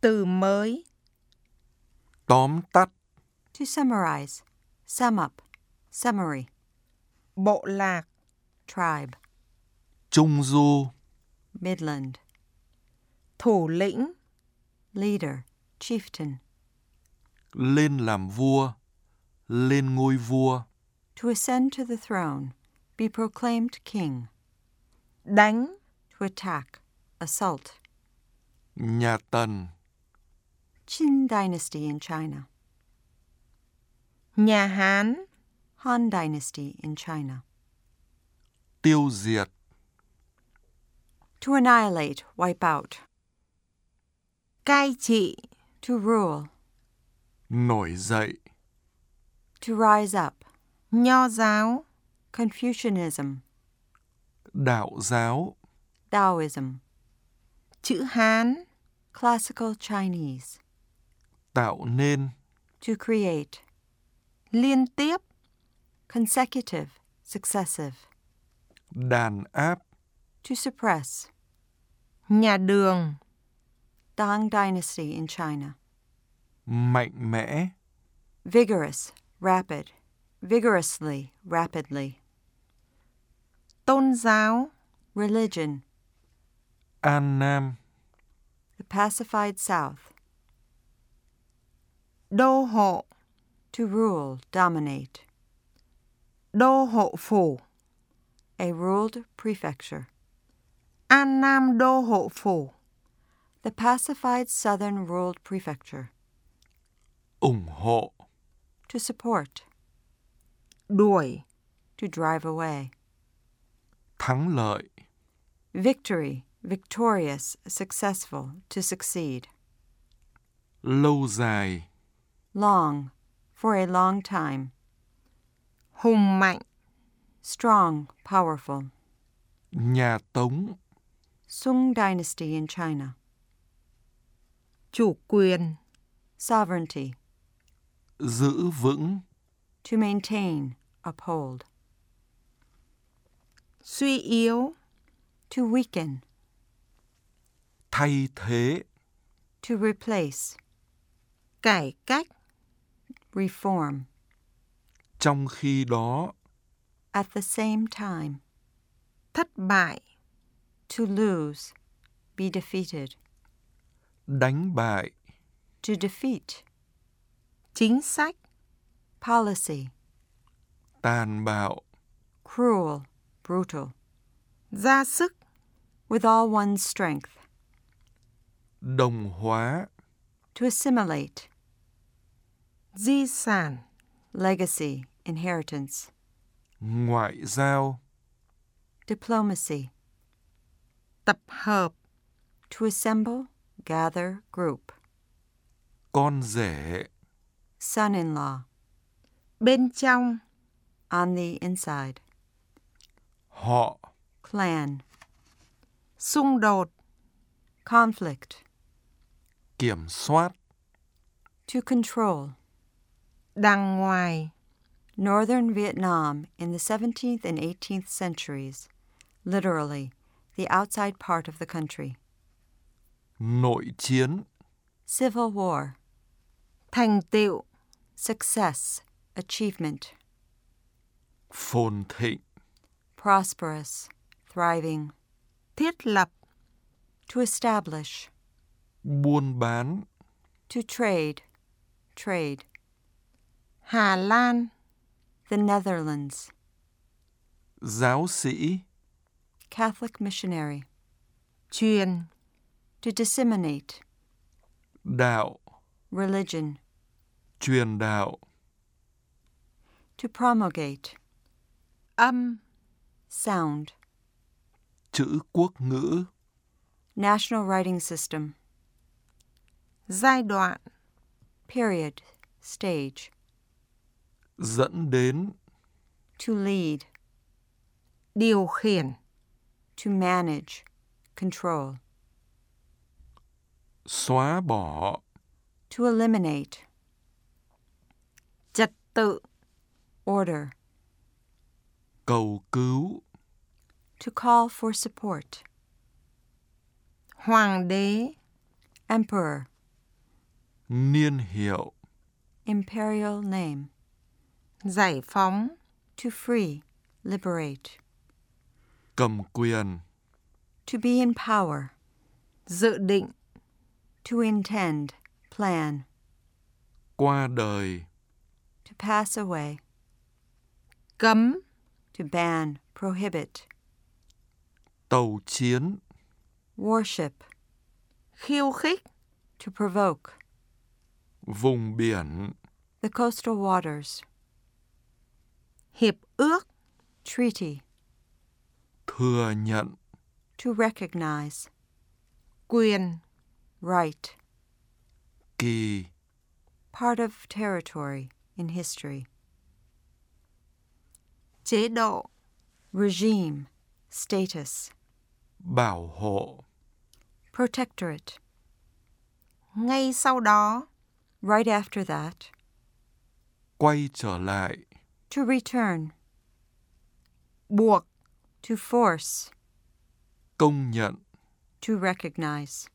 Từ mới. Tóm tắt. To summarize, sum up, summary. Bộ lạc. Tribe, Trung du. Midland. Thủ lĩnh. Leader, chieftain. Lên làm vua. Lên ngôi vua. To ascend to the throne, be proclaimed king. Đánh. To attack, assault. Nhà Tần. Qin dynasty in China. Nhà Hán. Han dynasty in China. Tiêu diệt. To annihilate, wipe out. Cai trị. To rule, Nổi dậy. to rise up. Nho giáo. Confucianism, Đạo giáo. Taoism. Chữ Hán. Classical Chinese. Tạo nên. To create. Liên tiếp. Consecutive, successive. Đàn áp. To suppress. Nhà Đường. Tang dynasty in China. Mạnh mẽ. Vigorous, rapid. Vigorously, rapidly. Tôn giáo. Religion, An Nam. the pacified South. Đô hộ. To rule, dominate. Đô hộ phủ. A ruled prefecture. An Nam đô hộ phủ. The pacified southern ruled prefecture. Ủng hộ. To support. Đuổi. To drive away. Thắng lợi. Victory, victorious, successful, to succeed. Lâu dài. Long, for a long time. Hùng mạnh. Strong, powerful. Nhà Tống. Sung dynasty in China. Chủ quyền. Sovereignty. Giữ vững. To maintain, uphold. Suy yếu. To weaken. Thay thế. To replace. Cải cách. Reform. Trong khi đó. At the same time. Thất bại. To lose. Be defeated. Đánh bại. To defeat. Chính sách. Policy. Tàn bạo. Cruel, brutal. Ra sức. With all one's strength. Đồng hóa. To assimilate. Di sản. Legacy, inheritance. Ngoại giao. Diplomacy. Tập hợp. To assemble, gather, group. Con rể. Son-in-law. Bên trong. On the inside. Họ. Clan. Xung đột. Conflict. Kiểm soát. To control. Đằng ngoài. Northern Vietnam in the 17th and 18th centuries. Literally, the outside part of the country. Nội chiến. Civil War. Thành tựu. Success, achievement. Phồn thịnh. Prosperous, thriving. Thiết lập. To establish. Buôn bán. To trade, trade. Hà Lan. The Netherlands. Giáo sĩ. Catholic missionary. Truyền. To disseminate. Đạo. Religion. Truyền đạo. To promulgate. Âm. Sound. Chữ quốc ngữ. National writing system. Giai đoạn. Period. Stage. Dẫn đến. To lead. Điều khiển. To manage. Control. Xóa bỏ. To eliminate. Trật tự. Order. Cầu cứu. To call for support. Hoàng đế. Emperor. niên hiệu, imperial name, giải phóng, to free, liberate, cầm quyền, to be in power, dự định, to intend, plan, qua đời, to pass away, cấm, to ban, prohibit, tàu chiến, worship, khiêu khích, to provoke, vùng biển, the coastal waters, hiệp ước, treaty, thừa nhận, to recognize, quyền, right, kỳ, part of territory in history, chế độ, regime, status, bảo hộ, protectorate, ngay sau đó, right after that, quay trở lại, to return, buộc, to force, công nhận, to recognize.